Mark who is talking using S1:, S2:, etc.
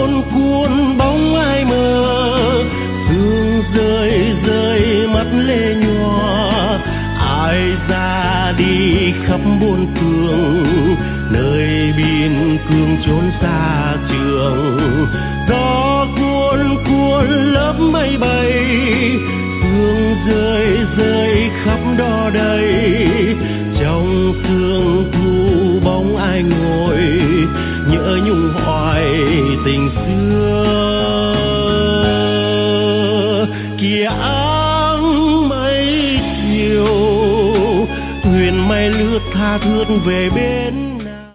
S1: cuồn cuộn bóng ai mơ, sương rơi rơi mắt lệ nhòa, ai ra đi khắp bốn phương, nơi biên cương chốn xa trường. Gió cuồn cuộn lớp mây bay, sương rơi rơi khắp đó đây, trong sương thu bóng ai ngồi, nhớ nhung hoài tình xưa. Kìa áng mây chiều, thuyền mây lướt tha thướt về bên